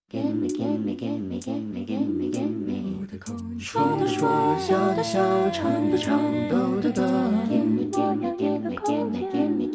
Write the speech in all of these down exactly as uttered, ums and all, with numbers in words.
Gimme, gimme, gimme, gimme, gimme, gimme 说的说，笑的笑，唱的唱，抖的抖 Gimme, gimme, gimme, gimme, gimme,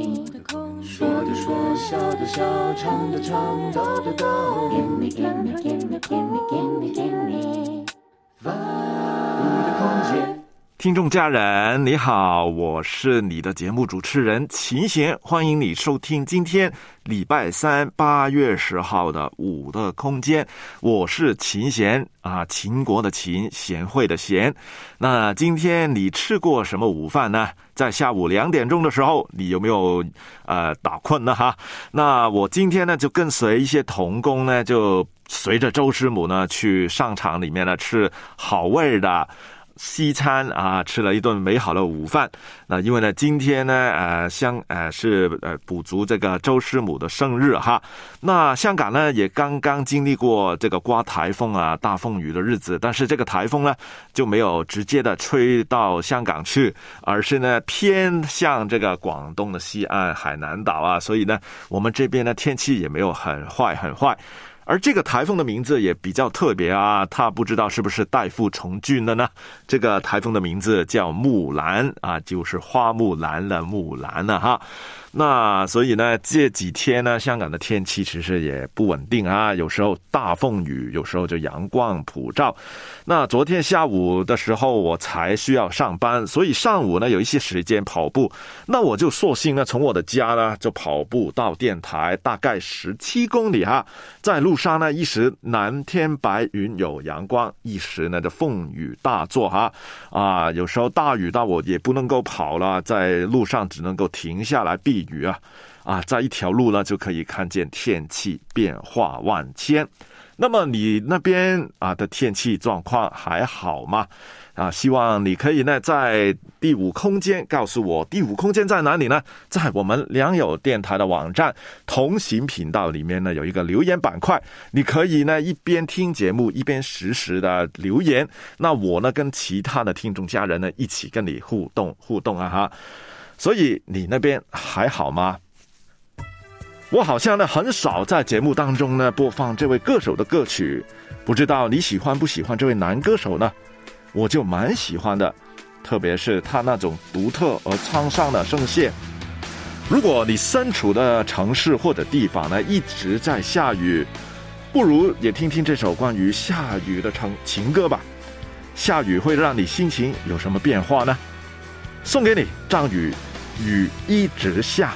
gimme 说的说，笑的笑，唱的唱，抖的抖 Gimme, gimme, gimme, gimme, gimme, gimme 我的空间。 听众家人你好，我是你的节目主持人秦贤，欢迎你收听今天礼拜三八月十号的午的空间。我是秦贤啊，秦国的秦，贤惠的贤。那今天你吃过什么午饭呢？在下午两点钟的时候，你有没有呃打困呢哈？那我今天呢就跟随一些同工呢，就随着周师母呢去商场里面呢吃好味的西餐啊，吃了一顿美好的午饭。那因为呢，今天呢，呃，香呃是呃补足这个周师母的生日哈。那香港呢，也刚刚经历过这个刮台风啊、大风雨的日子，但是这个台风呢，就没有直接的吹到香港去，而是呢偏向这个广东的西岸、海南岛啊，所以呢，我们这边的天气也没有很坏很坏。而这个台风的名字也比较特别啊，它不知道是不是代父从军的呢？这个台风的名字叫木兰啊，就是花木兰的木兰了哈。那所以呢，这几天呢，香港的天气其实也不稳定啊，有时候大风雨，有时候就阳光普照。那昨天下午的时候，我才需要上班，所以上午呢有一些时间跑步，那我就索性呢从我的家呢就跑步到电台，大概十七公里哈。在路上呢，一时蓝天白云有阳光，一时呢就风雨大作哈啊，有时候大雨到我也不能够跑了，在路上只能够停下来避雨啊啊，在一条路呢就可以看见天气变化万千。那么你那边啊的天气状况还好吗？啊，希望你可以呢在第五空间告诉我，第五空间在哪里呢？在我们良友电台的网站同行频道里面呢有一个留言板块，你可以呢一边听节目一边实时的留言，那我呢跟其他的听众家人呢一起跟你互动互动啊哈。所以你那边还好吗？我好像呢很少在节目当中呢播放这位歌手的歌曲，不知道你喜欢不喜欢这位男歌手呢？我就蛮喜欢的，特别是他那种独特而沧桑的声线。如果你身处的城市或者地方呢一直在下雨，不如也听听这首关于下雨的情歌吧。下雨会让你心情有什么变化呢？送给你张宇，雨一直下。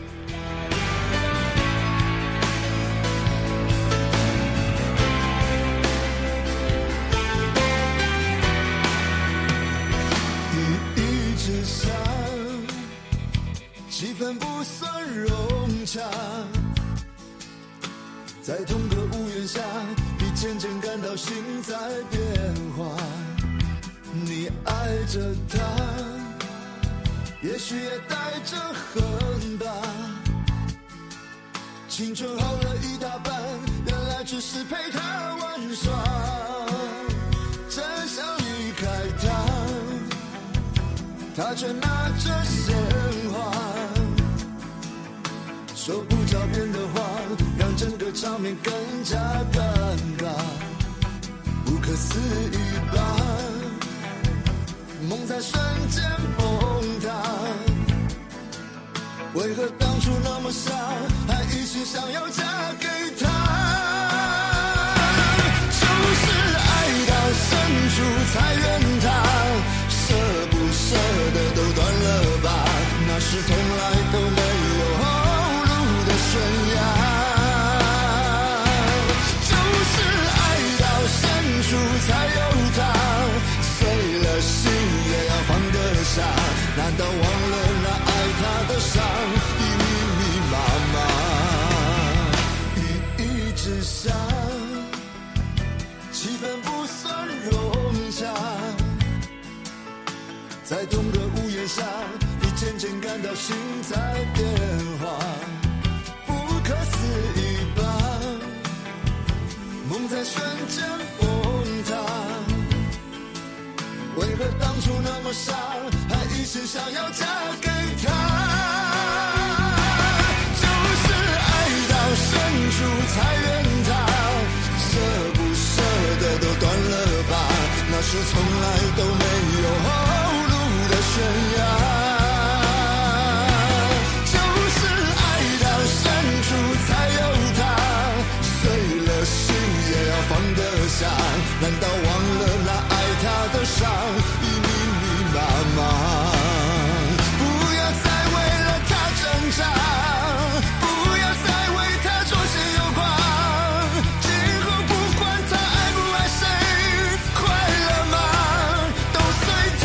在同个屋檐下，你渐渐感到心在变化。你爱着他，也许也带着恨吧。青春耗了一大半，原来只是陪他玩耍。真想离开他，他却拿着鲜花，说不着边的话，让整个场面更加尴尬。不可思议吧，梦在瞬间崩塌。为何当初那么傻，还一心想要嫁给他？就是爱到深处才怨他，舍不舍得都断了吧，那是从来都没有后路的悬崖。就是爱到深处才有他，碎了心也要放得下，难道忘了那爱他的伤已密密麻麻？雨一直下，气氛不算融洽，在同个屋檐下，你渐渐感到心在变化。不可思议吧，梦在瞬间崩塌。为何当初那么傻，还一心想要嫁给他？就是爱到深处才怨他， 下，难道忘了那爱他的伤已密密麻麻？不要再为了他挣扎，不要再为他做些有光，今后不管他爱不爱谁，快乐吗都随他。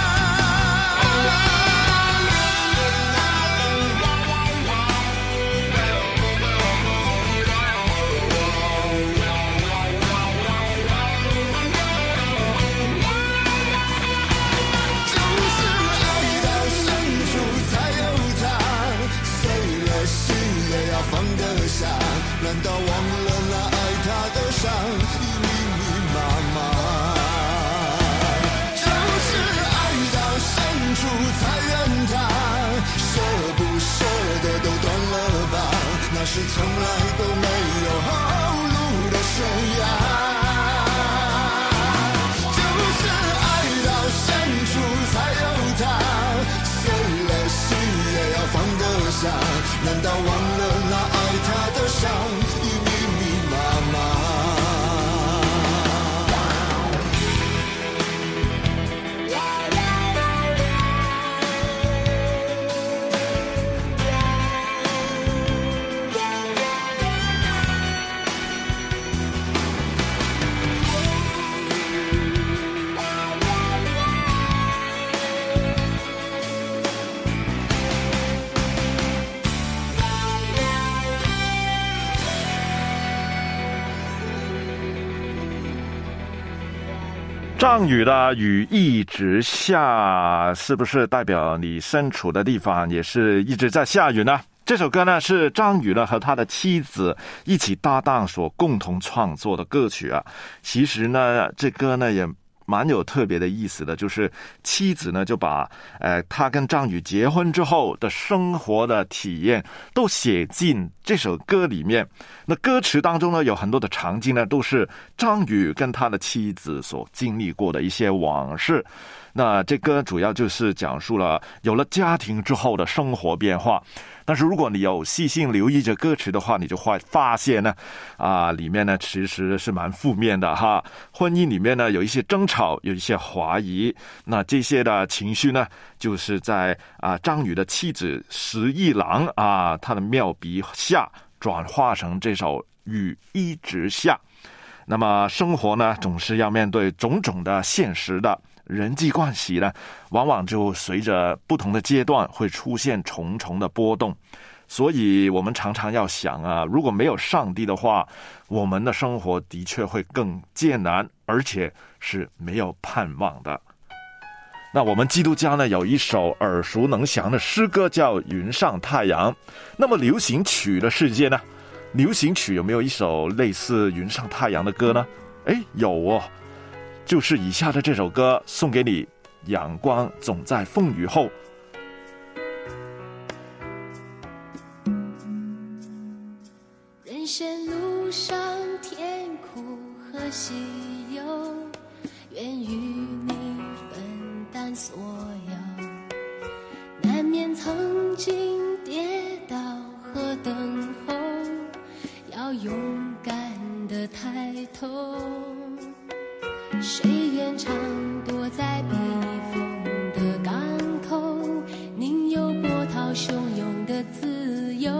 放得下，难道忘了那爱他的伤已密密麻麻？就是爱到深处才怨他，舍不舍得都断了吧，那是从来都没有后路的悬崖。就是爱到深处才有他，碎了心也要放得下，难道忘了那爱他的伤已密密麻麻？ 张宇的雨一直下，是不是代表你身处的地方也是一直在下雨呢？这首歌呢是张宇呢和他的妻子一起搭档所共同创作的歌曲啊。其实呢，这歌呢也蛮有特别的意思的，就是妻子呢就把呃他跟张宇结婚之后的生活的体验都写进这首歌里面。那歌词当中呢有很多的场景呢都是张宇跟他的妻子所经历过的一些往事。那这歌主要就是讲述了有了家庭之后的生活变化，但是如果你有细心留意着歌词的话，你就会发现呢，啊，里面呢其实是蛮负面的哈。婚姻里面呢有一些争吵，有一些怀疑，那这些的情绪呢，就是在啊张宇的妻子石一郎啊他的妙笔下转化成这首雨一直下。那么生活呢总是要面对种种的现实的。人际关系呢，往往就随着不同的阶段会出现重重的波动，所以我们常常要想啊，如果没有上帝的话，我们的生活的确会更艰难，而且是没有盼望的。那我们基督教呢，有一首耳熟能详的诗歌叫《云上太阳》。那么流行曲的世界呢，流行曲有没有一首类似《云上太阳》的歌呢？诶，有哦。就是以下的这首歌，送给你，阳光总在风雨后。 人生路上甜苦和喜忧，愿与你分担所有，难免曾经跌倒和等候，要勇敢地抬头。谁愿常躲在避风的港口，宁有波涛汹涌的自由。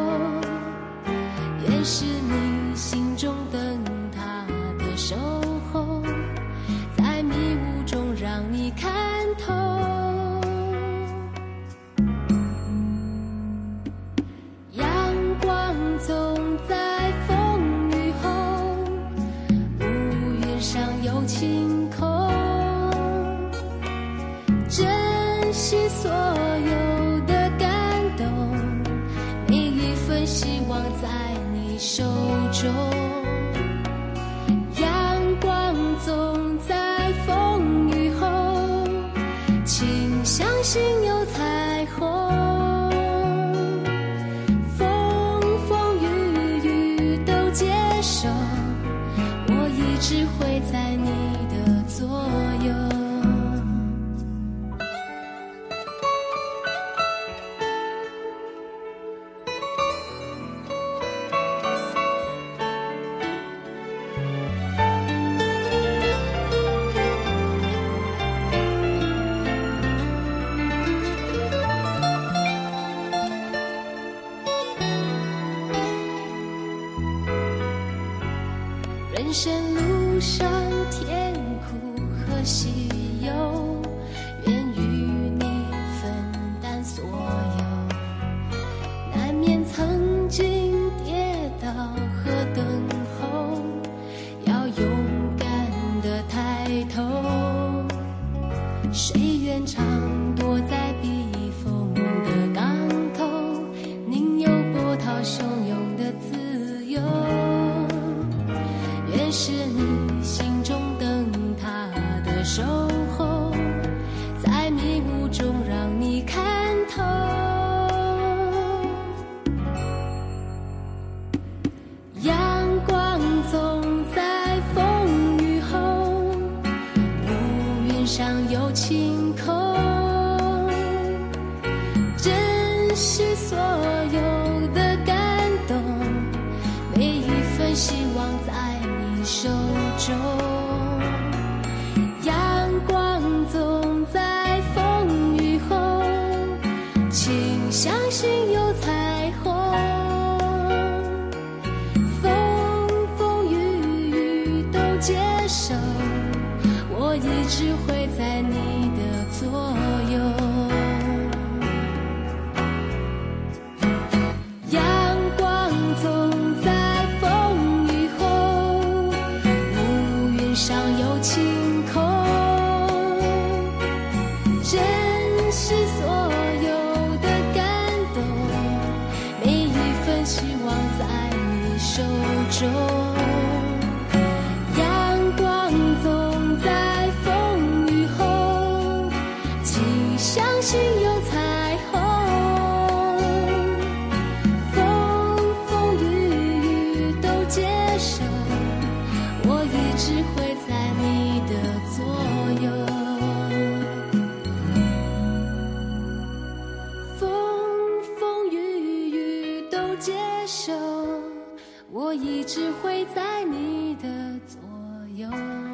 愿是你心中灯塔的守候，在迷雾中让你看透。阳光总在风雨后，乌云上有晴空，珍惜所有的感动，每一份希望在你手中。阳光总在风雨后，请相信有彩虹。风风雨雨都接受，我一直会在你的左右。 人生路上甜苦和喜忧，愿与你分担所有。难免曾经跌倒和等候，要勇敢地抬头。谁愿常躲在避风的港头，宁有波涛汹涌的自由。愿是你心中灯塔的守候，在迷雾中让你看透。阳光总在风雨后，乌云上有晴空。珍惜所有的感动，每一份希望在你手中。阳光总在风雨后，请相信有彩虹。风风雨雨都接受，我一直会在你的左右。阳光总在风雨后，乌云上有晴空。珍惜所有的感动，每一份希望在你手中。阳光总在风雨后，请相信有彩虹。风风雨雨都接受，我一直会在你的左右。风风雨雨都接受，我一直会在你的左右。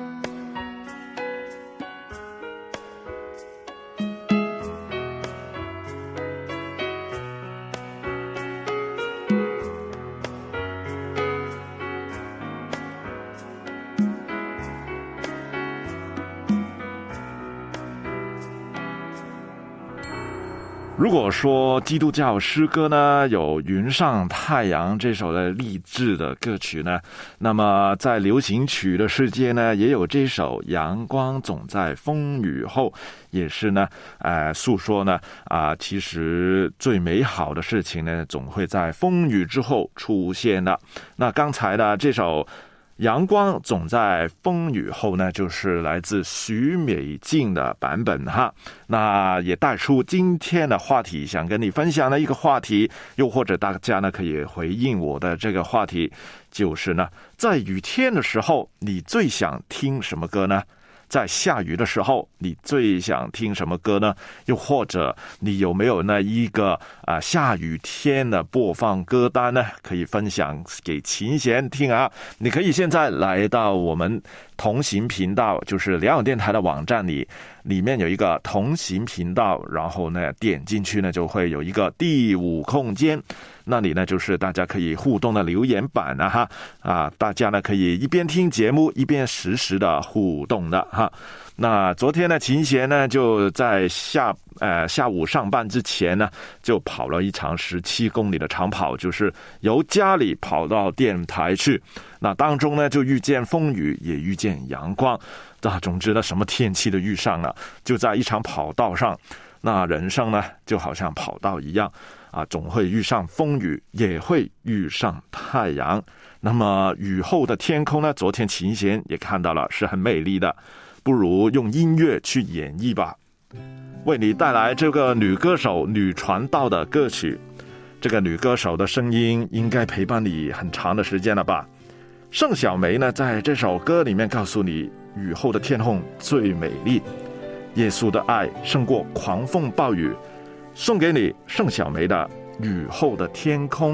如果说基督教诗歌呢有云上太阳这首的励志的歌曲呢，那么在流行曲的世界呢也有这首阳光总在风雨后，也是呢呃诉说呢啊、呃、其实最美好的事情呢总会在风雨之后出现的。那刚才呢这首阳光总在风雨后呢，就是来自许美静的版本哈。那也带出今天的话题，想跟你分享的一个话题，又或者大家呢可以回应我的这个话题，就是呢，在雨天的时候，你最想听什么歌呢？在下雨的时候，你最想听什么歌呢？又或者你有没有那一个啊、呃、下雨天的播放歌单呢？可以分享给琴弦听啊！你可以现在来到我们同行频道，就是良友电台的网站里，里面有一个同行频道，然后呢点进去呢就会有一个第五空间。那里呢就是大家可以互动的留言板啊哈啊，大家呢可以一边听节目一边实时的互动的哈。那昨天呢琴弦呢就在下呃下午上班之前呢就跑了一场十七公里的长跑，就是由家里跑到电台去。那当中呢就遇见风雨，也遇见阳光，那总之呢什么天气都遇上了，就在一场跑道上。那人生呢就好像跑道一样啊，总会遇上风雨，也会遇上太阳。那么雨后的天空呢，昨天琴弦也看到了，是很美丽的。不如用音乐去演绎吧，为你带来这个女歌手女传道的歌曲。这个女歌手的声音应该陪伴你很长的时间了吧。盛小梅呢在这首歌里面告诉你，雨后的天空最美丽，耶稣的爱胜过狂风暴雨。送给你盛小梅的雨后的天空。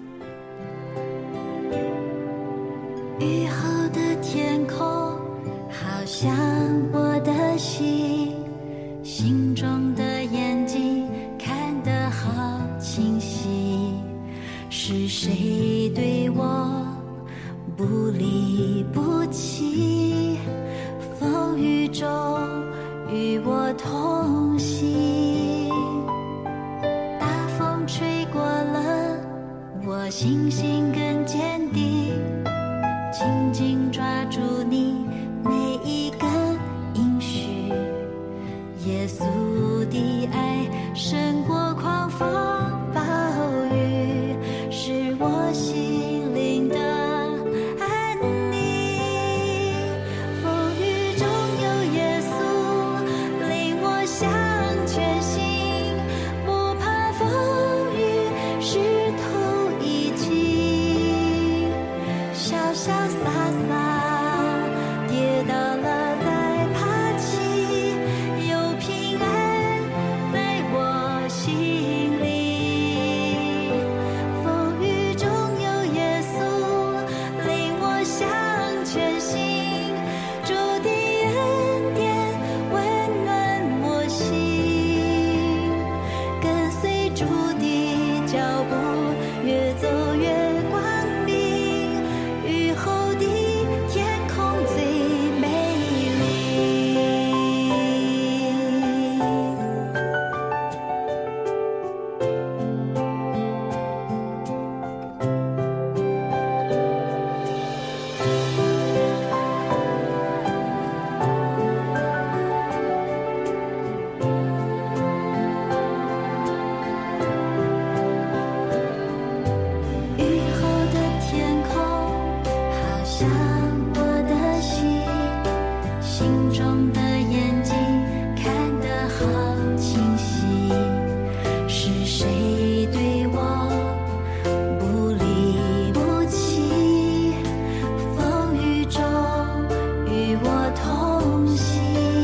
雨后的天空好像我的心，心中的眼睛看得好清晰，是谁对我不不离不弃，风雨中与我同行。大风吹过了，我信心更坚定，紧紧抓住你每一个应许。耶稣的爱胜过狂风暴雨，是我心灵的安宁。风雨中有耶稣领我向前行，不怕风雨石头已经，潇潇洒洒跌倒了再爬起，有平安在我心里。风雨中有耶稣领我向前行，主的恩典温暖我心，跟随主的脚步越走越光明，雨后的天空最美丽。雨后的天空好像我的心，心中的眼睛看得好清晰，是谁对我不离不弃，风雨中与我同行。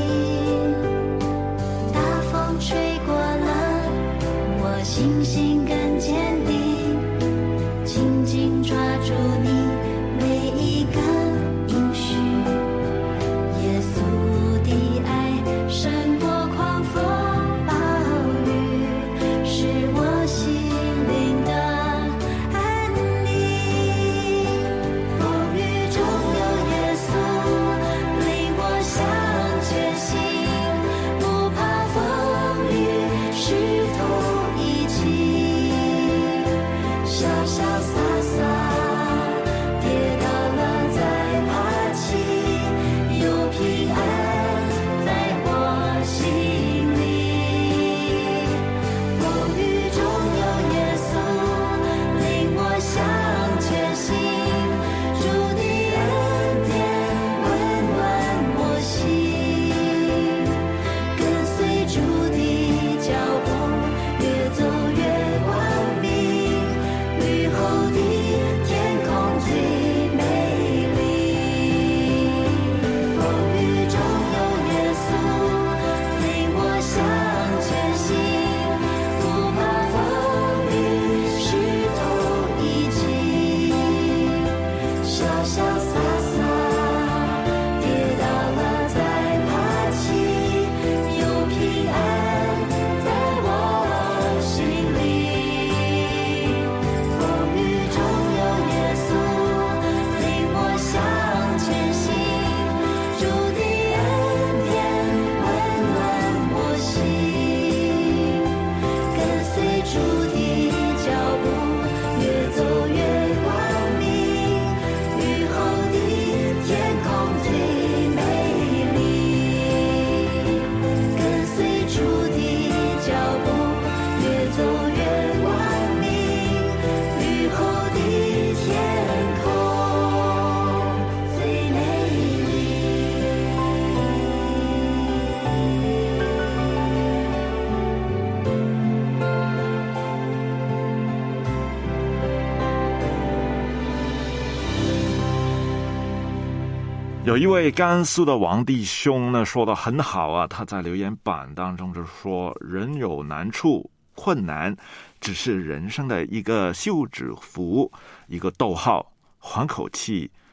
大风吹过了，我信心更坚定，紧紧抓住你每一个应许。耶稣的爱胜过狂风暴雨，是我心灵的安宁。风雨中有耶稣领我向前行，不怕风雨石头已经，潇潇洒洒跌倒了再爬起，有平安在我心里。风雨中有耶稣领我向前行，主的恩典温暖我心，跟随主的脚步越走越光明，雨后的天空最美丽。风雨中有耶稣领我向前行，不怕风雨石头已经，潇潇洒洒跌倒了再爬起，有平安在我心里。风雨中有耶稣领我向前行，主的恩典温暖我心，跟随主的脚步越走越光明，雨后的天空最美丽。跟随主的脚步越走越光明，雨后的天空最美丽。 有一位甘肃的王弟兄呢说得很好啊，他在留言板当中就说，人有难处困难只是人生的一个休止符，一个逗号，缓口气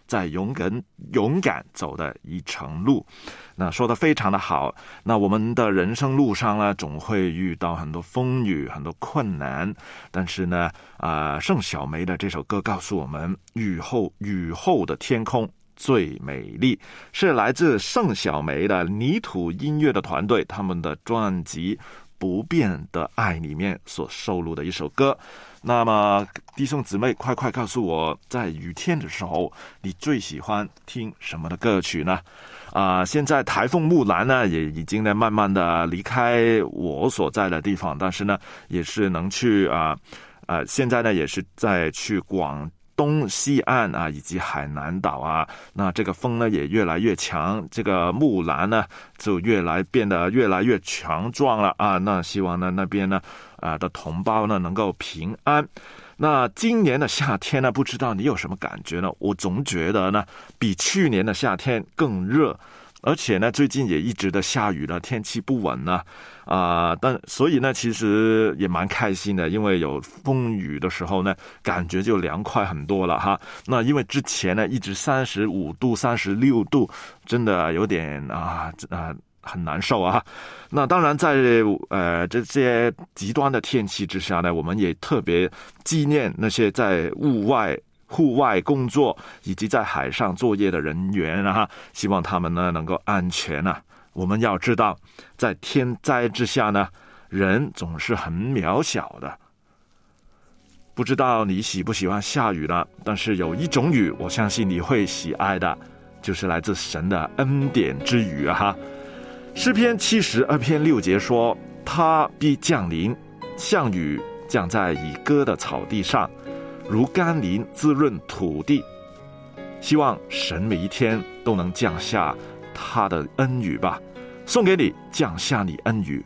在勇敢勇敢走的一程路。那说得非常的好。那我们的人生路上呢，总会遇到很多风雨，很多困难，但是呢，啊、呃，盛小梅的这首歌告诉我们，雨后雨后的天空最美丽，是来自盛小梅的泥土音乐的团队他们的专辑《不变的爱》里面所收录的一首歌。那么弟兄姊妹，快快告诉我，在雨天的时候你最喜欢听什么的歌曲呢？啊、呃，现在台风木兰呢也已经呢慢慢的离开我所在的地方，但是呢也是能去啊啊、呃呃，现在呢也是在去广东西岸啊，以及海南岛啊，那这个风呢也越来越强，这个木兰呢就越来变得越来越强壮了啊。那希望呢那边呢啊、呃、的同胞呢能够平安。那今年的夏天呢，不知道你有什么感觉呢？我总觉得呢比去年的夏天更热，而且呢最近也一直的下雨了，天气不稳呢啊、呃，但所以呢其实也蛮开心的，因为有风雨的时候呢感觉就凉快很多了哈。那因为之前呢一直三十五度三十六度，真的有点啊啊很难受啊。那当然在呃这些极端的天气之下呢，我们也特别纪念那些在户外户外工作以及在海上作业的人员啊，希望他们呢能够安全啊。我们要知道，在天灾之下呢，人总是很渺小的。不知道你喜不喜欢下雨呢？但是有一种雨，我相信你会喜爱的，就是来自神的恩典之雨啊哈。诗篇七十二篇六节说，他必降临，像雨降在已割的草地上，如甘霖滋润土地。希望神每一天都能降下他的恩雨吧，送给你，降下你恩雨。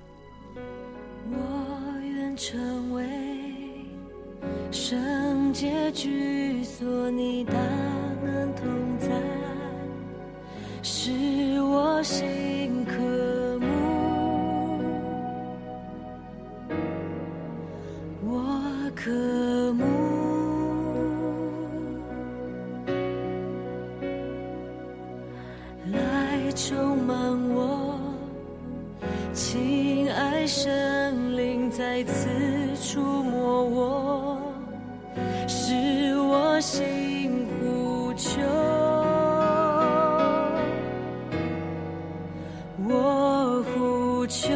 我愿成为圣洁居所，你大能同在，使我心渴慕，我渴慕来充满我，亲爱神灵再次触摸我，使我心呼求，我呼求，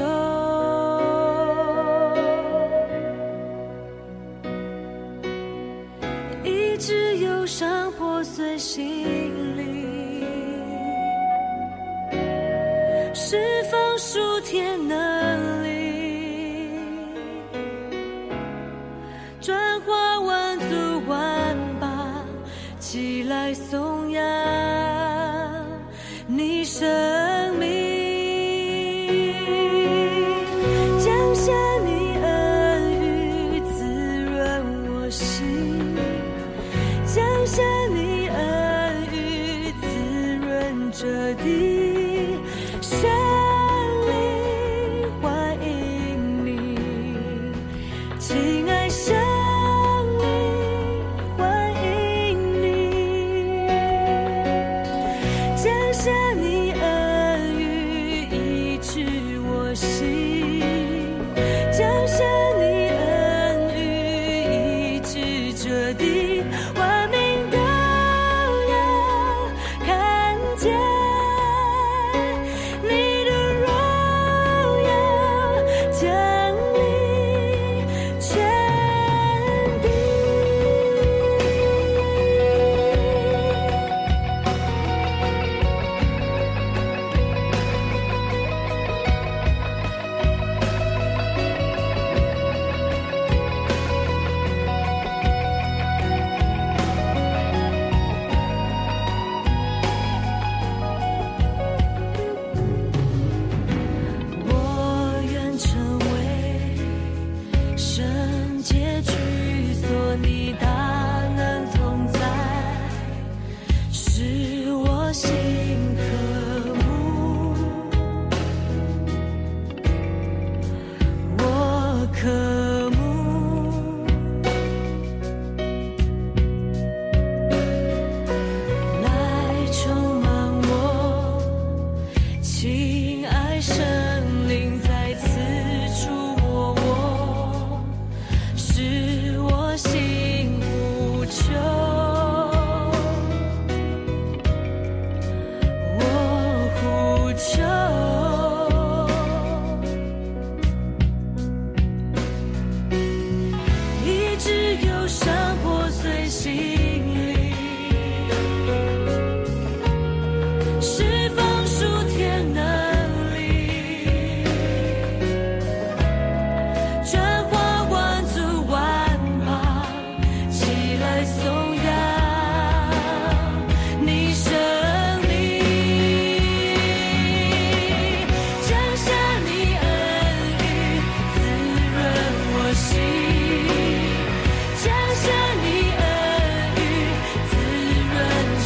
医治忧伤破碎心灵，释放属天能力，转化万族万邦，起来颂扬你生命，降下你恩雨滋润我心，降下你恩雨滋润这地，圣灵欢迎你，亲爱圣灵欢迎你，降下你恩雨医治我心，降下你恩雨医治这地，万民都要看见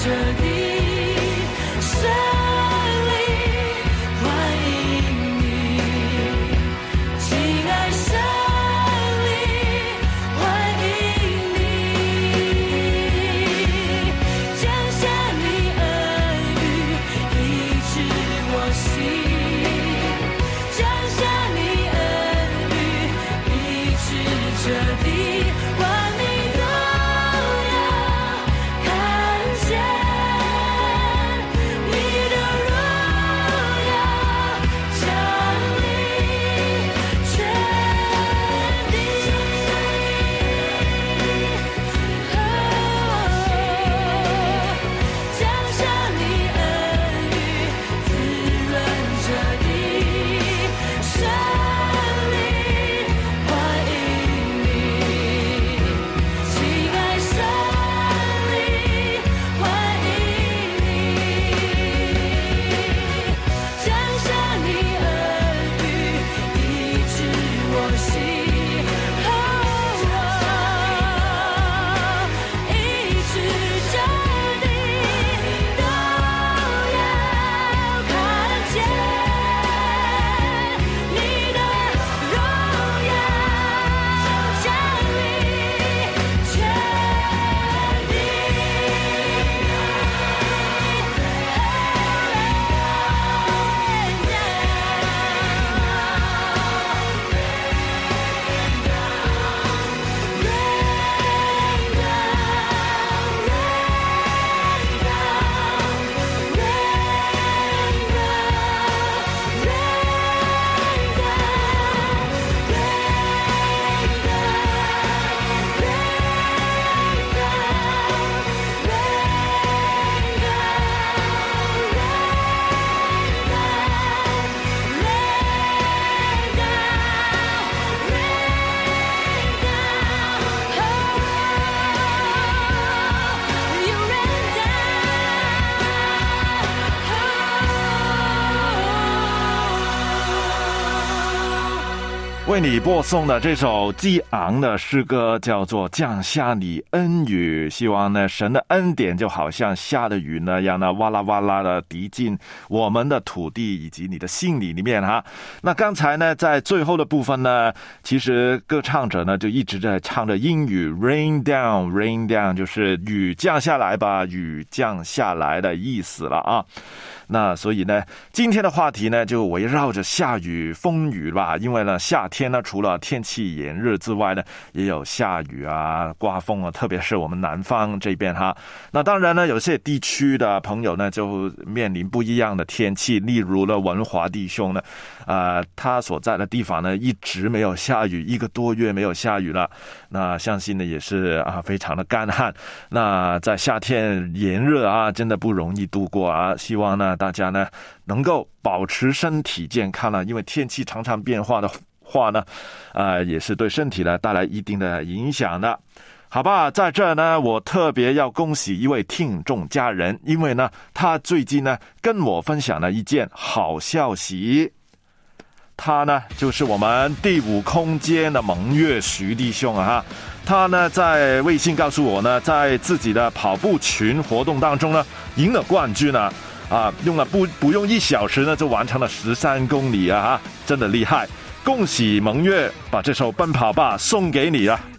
着地，胜利欢迎你，亲爱胜利欢迎你，降下你恩雨医治我心，降下你恩雨医治着地，万民都要看见你的荣耀降临全地，降下你恩雨滋润着地，胜利欢迎你，亲爱胜利欢迎你，降下你恩雨医治我心，医治着地都要看见你的荣耀降临全为你播送的这首激昂的诗歌叫做降下你恩雨，希望呢神的恩典就好像下的雨那样呢哇啦哇啦的滴进我们的土地以及你的心里里面哈。那刚才呢在最后的部分呢，其实歌唱者呢就一直在唱着英语 rain down rain down， 就是雨降下来吧，雨降下来的意思了啊。那所以呢今天的话题呢就围绕着下雨风雨吧，因为呢夏天呢除了天气炎热之外呢也有下雨啊刮风啊，特别是我们南方这边哈。那当然呢有些地区的朋友呢就面临不一样的天气，例如呢文华弟兄呢呃他所在的地方呢一直没有下雨，一个多月没有下雨了，那相信呢也是啊非常的干旱，那在夏天炎热啊真的不容易度过啊，希望呢大家呢能够保持身体健康了，因为天气常常变化的话呢呃也是对身体呢带来一定的影响的。好吧，在这呢我特别要恭喜一位听众家人，因为呢他最近呢跟我分享了一件好消息，他呢就是我们第五空间的蒙月徐弟兄啊，他呢在微信告诉我呢，在自己的跑步群活动当中呢赢了冠军啊，啊用了不不用一小时呢就完成了十三公里啊，真的厉害，恭喜蒙月，把这首奔跑吧送给你啊。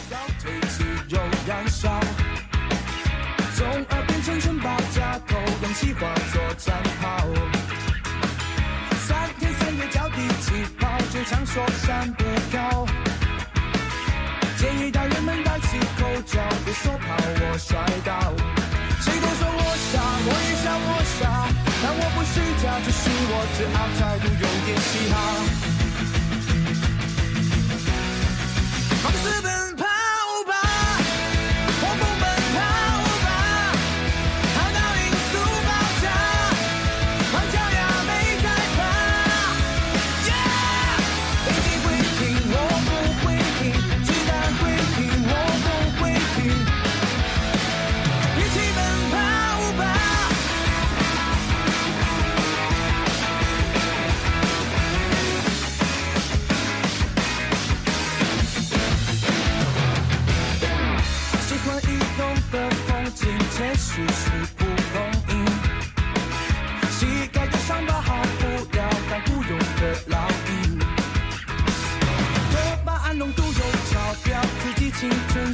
从耳边层层把架构，氧气化作战炮，三天三夜脚底起跑，就像说山不高，建议大人们戴起口罩，别说怕我摔倒，谁都说我傻，我也傻我傻，但我不是假，只是我只好态度有点嘻哈，放肆奔跑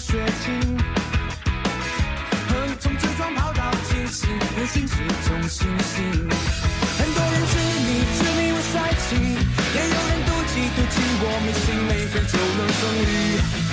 血清，从自装跑到清醒，人心是种星星。很多人痴迷痴迷我帅气，也有人妒忌妒忌我没心没肺就能胜利。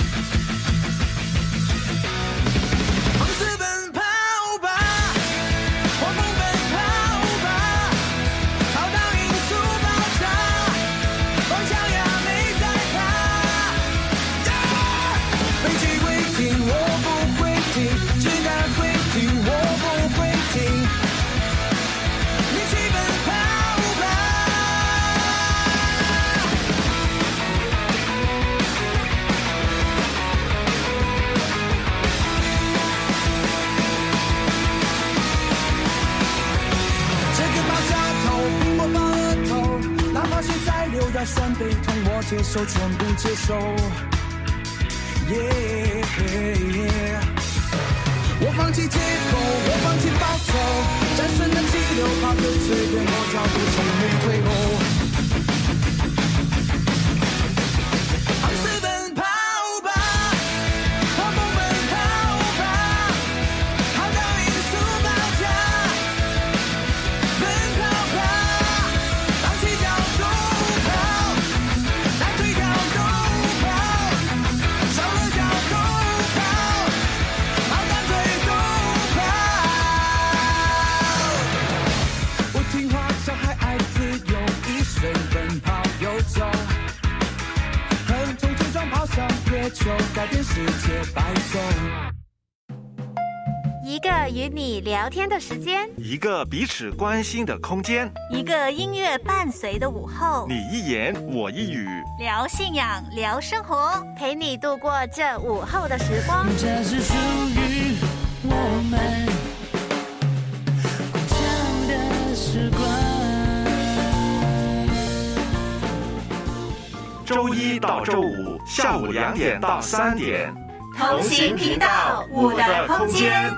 放肆奔跑吧，狂风奔跑吧，跑到音速爆炸，方向呀没在怕。飞机会停，我不会停，子弹会停，我不会停。一起奔跑吧。这个爆炸头，苹果爆额头，哪怕现在流腰酸背痛，我接受，全部接受。Yeah, yeah. 我放弃借口，我放弃报仇，战胜了激流，跑得最远，我脚步从没退后。放肆奔跑吧，狂风奔跑吧，跑到音速爆炸，奔跑吧，放弃脚步跑，来推掉都跑，少了脚都跑，好干脆都跑。我听话，小孩爱自由，一水奔跑游走，横冲直撞跑向月球，改变世界百种。 一个与你聊天的时间， 一个彼此关心的空间， 一个音乐伴随的午后， 你一言我一语， 聊信仰，聊生活，陪你度过这午后的时光。 这是属于我们共享的时光。 周一到周五下午两点到三点， 同行频道，我的空间。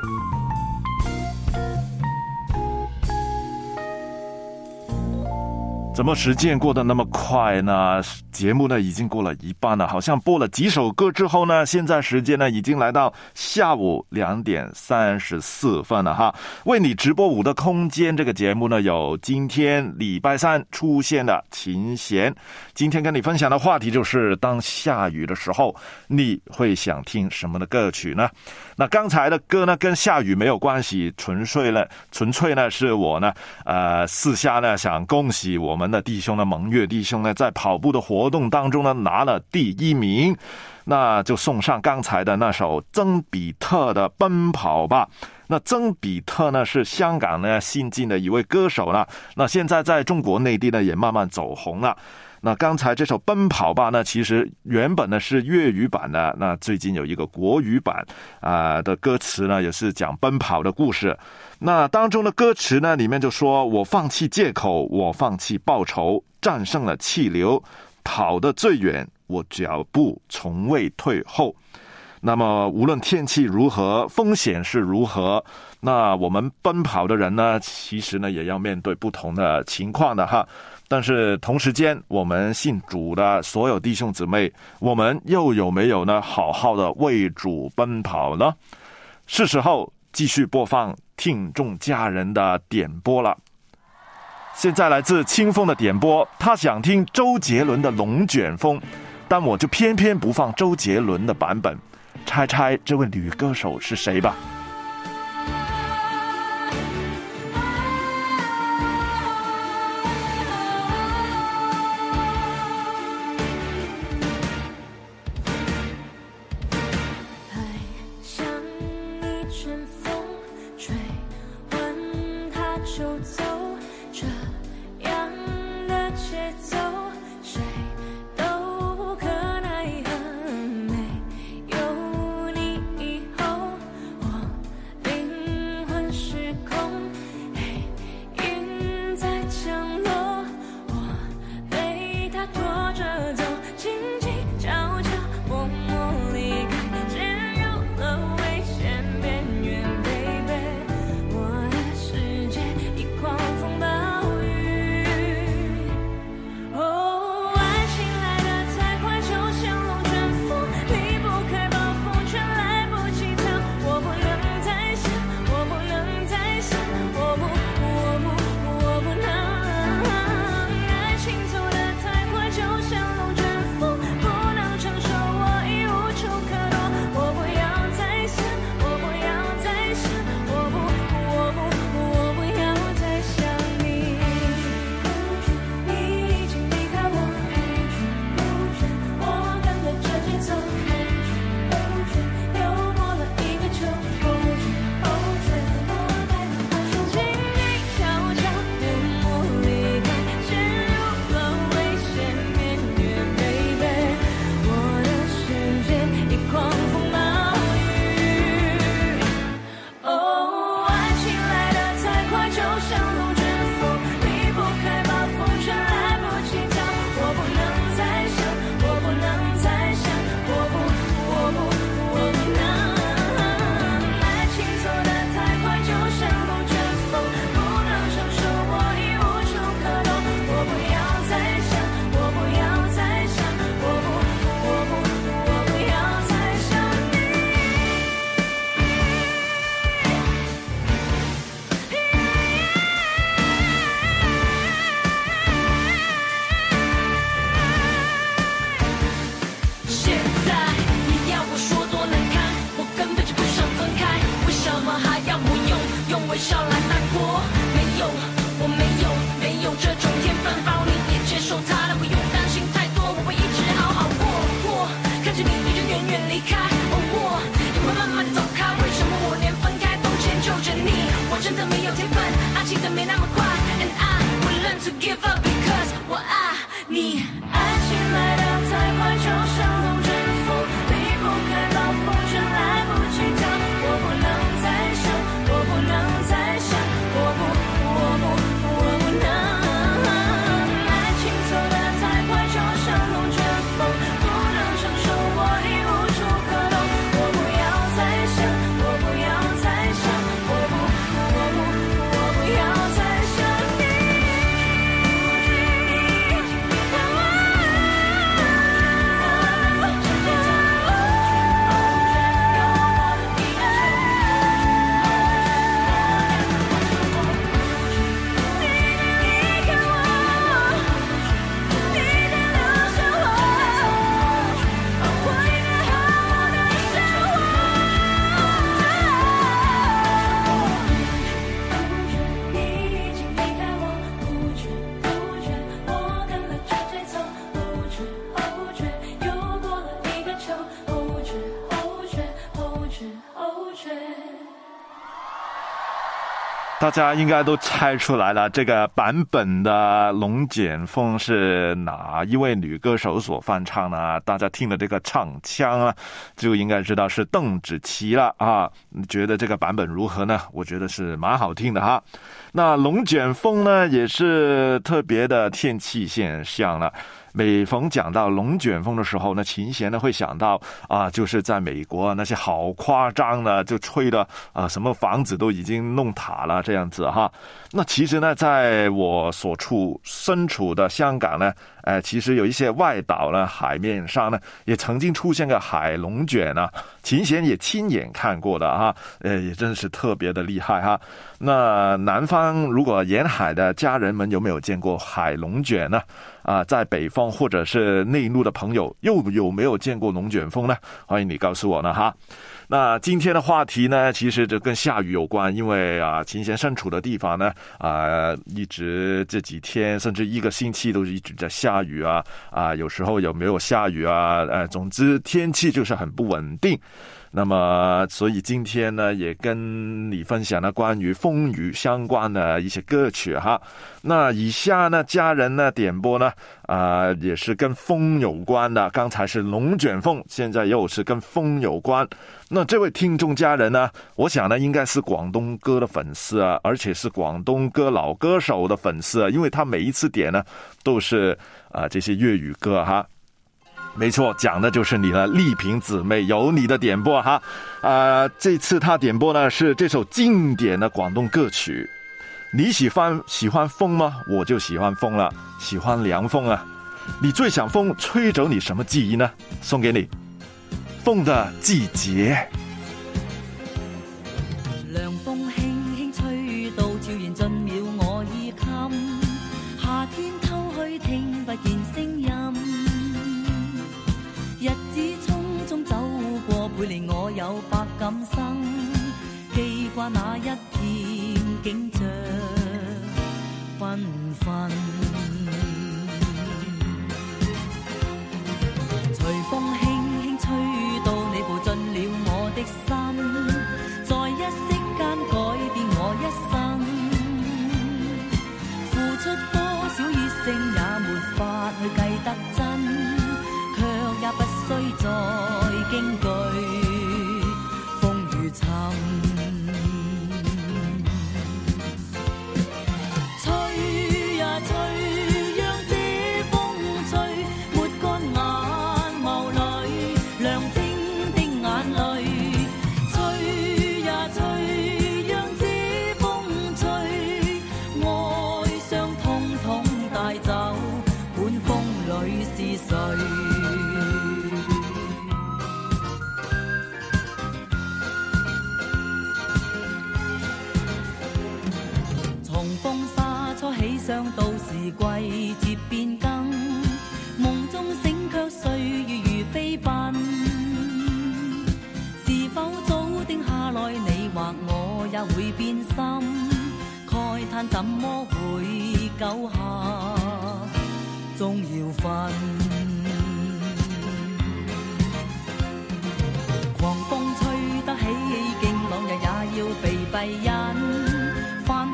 怎么时间过得那么快呢？节目呢已经过了一半了，好像播了几首歌之后呢，现在时间呢已经来到下午两点三十四分了哈。为你直播舞的空间这个节目呢，有今天礼拜三出现的琴弦。今天跟你分享的话题就是当下雨的时候，你会想听什么的歌曲呢？那刚才的歌呢跟下雨没有关系，纯粹呢纯粹呢是我呢呃私下呢想恭喜我们的弟兄呢，蒙月弟兄呢在跑步的活动当中呢拿了第一名，那就送上刚才的那首曾比特的奔跑吧。那曾比特呢是香港呢新晋的一位歌手了，那现在在中国内地呢也慢慢走红了。那刚才这首奔跑吧呢，其实原本呢是粤语版的，那最近有一个国语版啊、呃、的歌词呢，也是讲奔跑的故事。那当中的歌词呢，里面就说我放弃借口，我放弃报仇，战胜了气流，跑得最远，我脚步从未退后。那么无论天气如何，风险是如何，那我们奔跑的人呢，其实呢也要面对不同的情况的哈。但是同时间，我们信主的所有弟兄姊妹，我们又有没有呢好好的为主奔跑呢？是时候继续播放听众家人的点播了。现在来自清风的点播，他想听周杰伦的《龙卷风》，但我就偏偏不放周杰伦的版本。猜猜这位女歌手是谁吧？ 我的世界一狂风暴雨。 有天分，爱情的没那么快 ，and I will learn to give up because 我爱你。爱情来得太快，就像龙卷风，离不开暴风圈，来不及逃。我不能再想，我不能再想，我不，我不，我不能。爱情走得太快，就像龙卷风，不能承受，我已无处可躲。我不要再想，我不要再想，我不，我不，我不要再想你。 大家应该都猜出来了，这个版本的《龙卷风》是哪一位女歌手所翻唱呢？大家听了这个唱腔啊，就应该知道是邓紫棋了啊。你觉得这个版本如何呢？我觉得是蛮好听的哈。那龙卷风呢，也是特别的天气现象了。每逢讲到龙卷风的时候呢，琴弦呢会想到啊，就是在美国那些好夸张的，就吹的啊，什么房子都已经弄塌了这样子哈。那其实呢，在我所处身处的香港呢，呃，其实有一些外岛呢，海面上呢也曾经出现个海龙卷啊，琴弦也亲眼看过的哈，呃，也真是特别的厉害哈。那南方如果沿海的家人们有没有见过海龙卷呢？啊，在北方或者是内陆的朋友又有没有见过龙卷风呢？欢迎你告诉我呢哈。那今天的话题呢，其实这跟下雨有关，因为啊，琴弦身处的地方呢，啊，一直这几天甚至一个星期都一直在下雨啊，啊，有时候有没有下雨啊？呃，总之天气就是很不稳定。那么，所以今天呢，也跟你分享了关于风雨相关的一些歌曲哈。那以下呢，家人呢点播呢，啊、呃，也是跟风有关的。刚才是龙卷风，现在又是跟风有关。那这位听众家人呢，我想呢，应该是广东歌的粉丝啊，而且是广东歌老歌手的粉丝啊，因为他每一次点呢，都是啊、呃、这些粤语歌哈。没错，讲的就是你了，丽萍姊妹，有你的点播哈。啊、呃，这次他点播呢是这首经典的广东歌曲。你喜欢喜欢风吗？我就喜欢风了，喜欢凉风啊。你最想风吹走你什么记忆呢？送给你，风的季节。 涼風輕輕吹到，悄然進了我衣襟。夏天偷去聽不見聲音。日子匆匆走過，背離我有百感生，記掛那一片景象繽紛。隨風輕輕吹到，你步進了我的心，在一息間改變我一生。付出多少熱誠也沒法去計得真。也不需再驚懼風雨沉，吹呀吹，讓這風吹，抹乾眼眸裏亮晶的眼淚。吹呀吹，讓這風吹，哀傷通通帶走，管風裏是誰。到時季節變更，夢中醒卻歲月如飛奔。是否早定下來你或我也會變心？慨嘆怎麼會久下終要分。狂風吹得起勁，朗日也要被閉忍。繁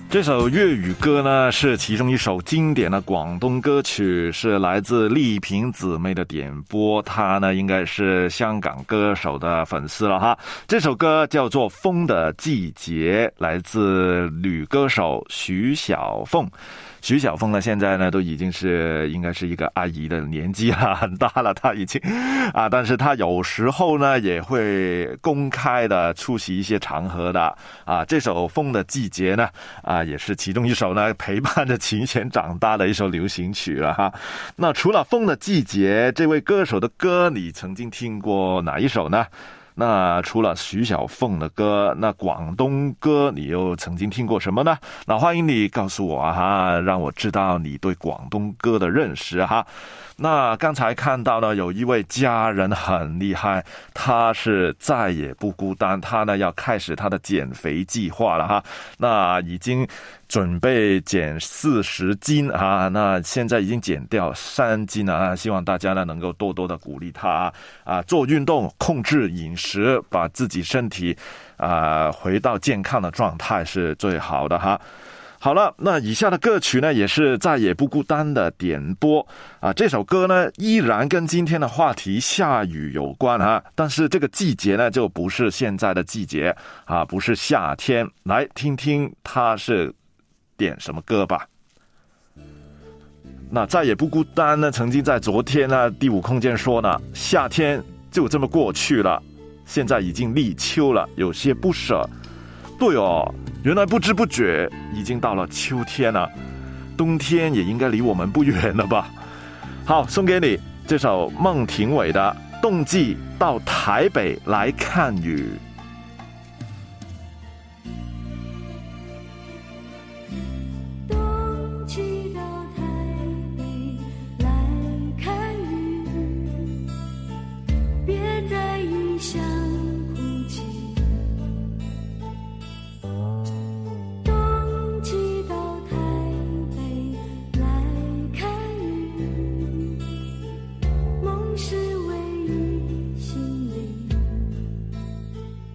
这首粤语歌呢，是其中一首经典的广东歌曲，是来自丽萍姊妹的点播。她呢，应该是香港歌手的粉丝了哈。这首歌叫做《风的季节》，来自女歌手徐小凤。徐小凤呢，现在呢都已经是应该是一个阿姨的年纪了，很大了，她已经啊，但是她有时候呢也会公开的出席一些场合的啊。这首《风的季节》呢，啊，也是其中一首呢陪伴着琴弦长大的一首流行曲了哈。那除了《风的季节》这位歌手的歌，你曾经听过哪一首呢？那除了徐小凤的歌，那广东歌你又曾经听过什么呢？那欢迎你告诉我哈，让我知道你对广东歌的认识哈。那刚才看到呢，有一位家人很厉害，他是再也不孤单，他呢要开始他的减肥计划了哈。那已经准备减四十斤啊，那现在已经减掉三斤啊，希望大家呢能够多多的鼓励他啊，做运动，控制饮食，把自己身体啊回到健康的状态是最好的哈。好了，那以下的歌曲呢，也是再也不孤单的点播啊。这首歌呢，依然跟今天的话题下雨有关啊，但是这个季节呢，就不是现在的季节啊，不是夏天。来听听它是点什么歌吧。那再也不孤单呢，曾经在昨天呢，第五空间说呢，夏天就这么过去了，现在已经立秋了，有些不舍。对哦，原来不知不觉已经到了秋天了，冬天也应该离我们不远了吧。好，送给你这首孟庭苇的《冬季到台北来看雨》。 冬季到台北来看雨，别在异乡哭泣。冬季到台北来看雨，梦是唯一心里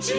境。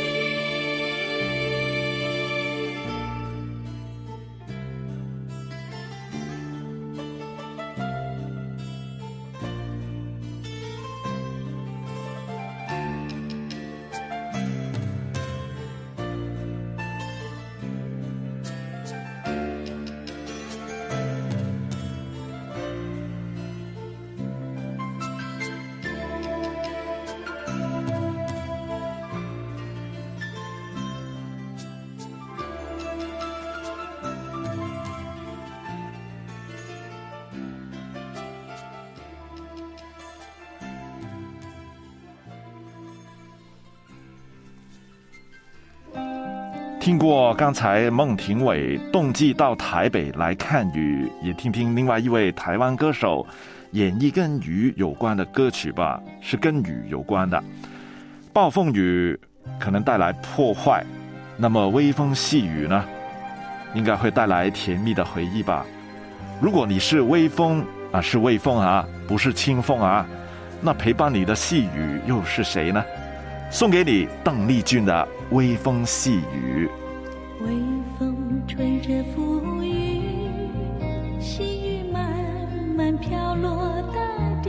听过刚才孟庭苇冬季到台北来看雨，也听听另外一位台湾歌手演绎跟雨有关的歌曲吧，是跟雨有关的。暴风雨可能带来破坏，那么微风细雨呢，应该会带来甜蜜的回忆吧。如果你是微风啊，是微风啊，不是清风啊，那陪伴你的细雨又是谁呢？送给你邓丽君的《微风细雨》。 微风吹着浮雨，细雨慢慢飘落大地，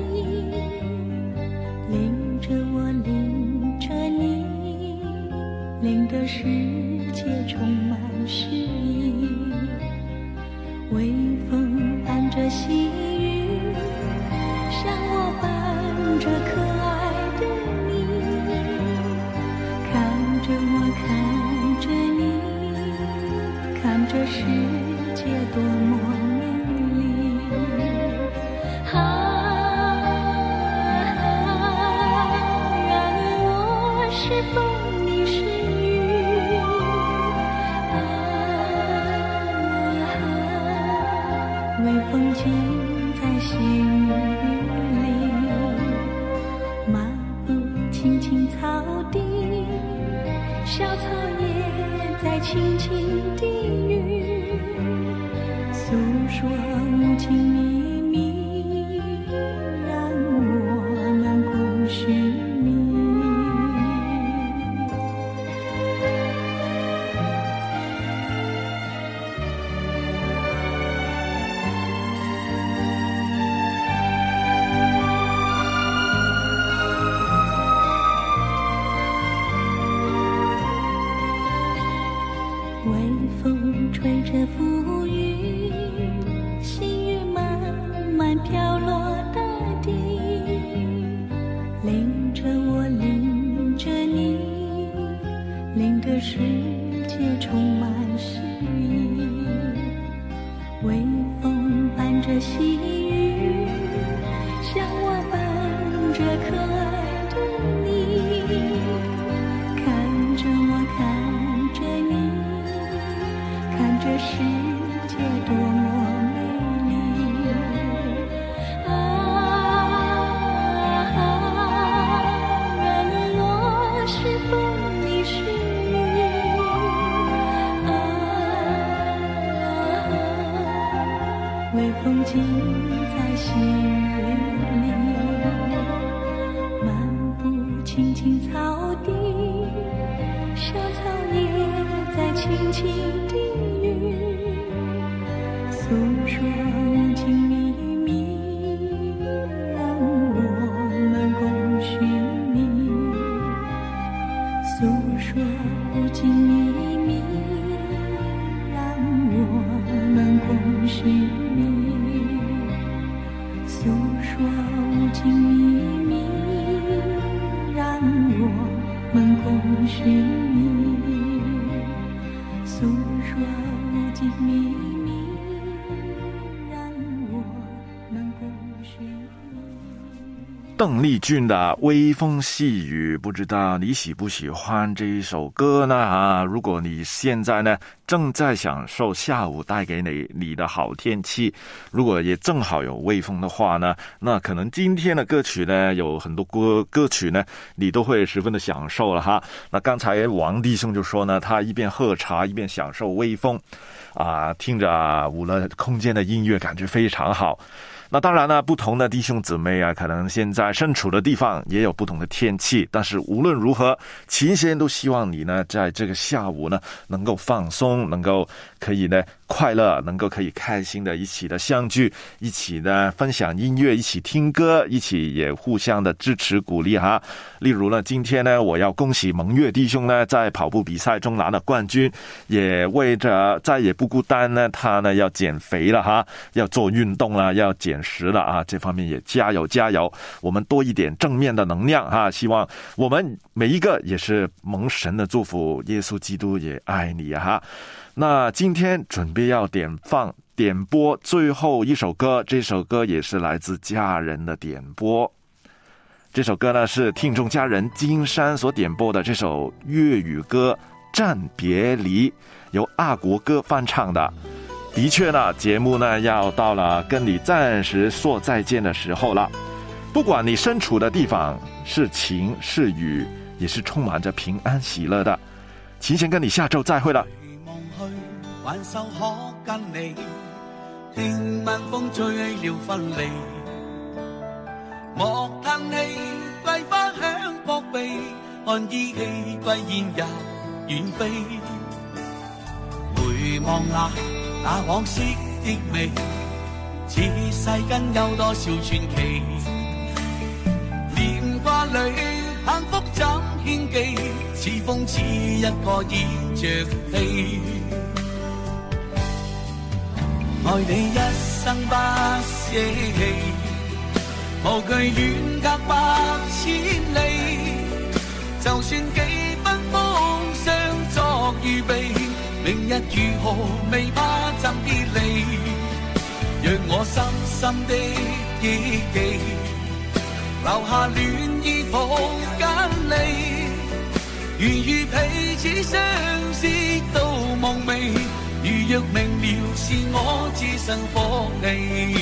淋着我，淋着你，淋得世界充满诗意。微风伴着细雨，像我伴着可爱的你，看着我，看着你，看这世界多么美丽。啊，让我是风，你是雨。啊，微风尽在细雨里，漫步青青草地，小草也在轻轻地语，诉说无尽秘密，让我们共寻觅。微风吹着浮雨，细雨慢慢飘落大地，淋着我，淋着你，淋得世界充满诗意。微风伴着细雨，像我伴着可爱的你，看着我，看着你，看这世界多么美丽。啊，让我是风，你是雨。啊，微风尽在细雨里，漫步青青草地，小草也在轻轻地语，诉说无尽秘密，让我们共寻觅。诉说无尽秘密，让我们共寻觅。诉说无尽秘密，让我们共寻觅。诉说无尽秘密，让我们共寻觅。 邓丽君的《微风细雨》，不知道你喜不喜欢这一首歌呢？啊，如果你现在呢正在享受下午带给你你的好天气，如果也正好有微风的话呢，那可能今天的歌曲呢有很多歌歌曲呢你都会十分的享受了哈。那刚才王弟兄就说呢，他一边喝茶一边享受微风啊，听着五乐空间的音乐，感觉非常好。 那当然呢，不同的弟兄姊妹啊，可能现在身处的地方也有不同的天气，但是无论如何，琴弦都希望你呢，在这个下午呢，能够放松，能够可以呢快乐，能够可以开心的一起的相聚，一起呢分享音乐，一起听歌，一起也互相的支持鼓励哈。例如呢，今天呢，我要恭喜蒙月弟兄呢，在跑步比赛中拿了冠军，也为着再也不孤单呢，他呢要减肥了哈，要做运动了，要减食了啊，这方面也加油加油，我们多一点正面的能量哈，希望我们每一个也是蒙神的祝福，耶稣基督也爱你哈。那今天准备要点放点播最后一首歌，这首歌也是来自家人的点播。这首歌呢是听众家人金山所点播的这首粤语歌《暂别离》，由阿国哥翻唱的。的确呢，节目呢要到了跟你暂时说再见的时候了。不管你身处的地方是晴是雨，也是充满着平安喜乐的。琴弦跟你下周再会了。 挽手可跟你，聽晚風吹了分離，莫嘆氣，桂花香撲鼻，看依稀歸燕也遠飛。回望那那往昔的美，此世間有多少傳奇？念掛裏幸福怎獻記？似風似一個倚着飛。愛你一生不捨棄，無懼遠隔百千里。就算幾分風霜作預備，明日如何未怕怎別離。讓我深深的憶記，留下戀意抱緊你。如遇彼此相思到夢寐，如若明了是我置身火氣。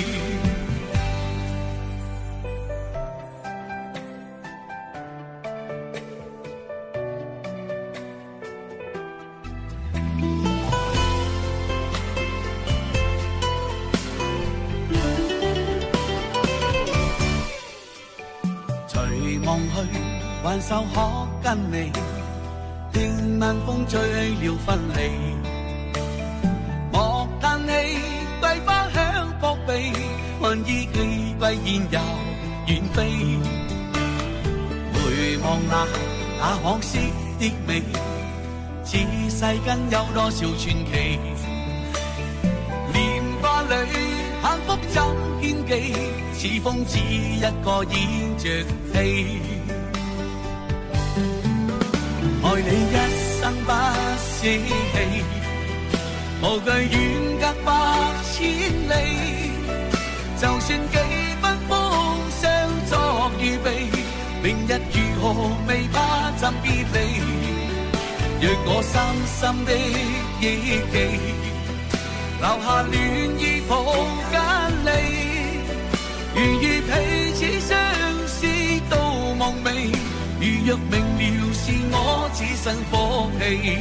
隨夢去，還手可跟你，聽晚風吹了分離。莫嘆氣，桂花香撲鼻，看依稀歸燕又遠飛。回望那那往昔的美，此世間有多少傳奇？念掛裏幸福怎獻記？似風似一個倚着飛。愛你一生不捨棄，無懼遠隔百千里。就算幾分風霜作預備，明日如何未怕怎別離。若我深深的憶記，留下戀意抱緊你。如遇彼此相思到夢寐，如若明了是我置身火氣。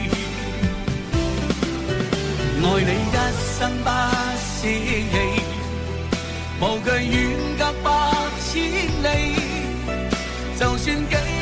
愛你一生不捨棄，無懼遠隔百千里。就算幾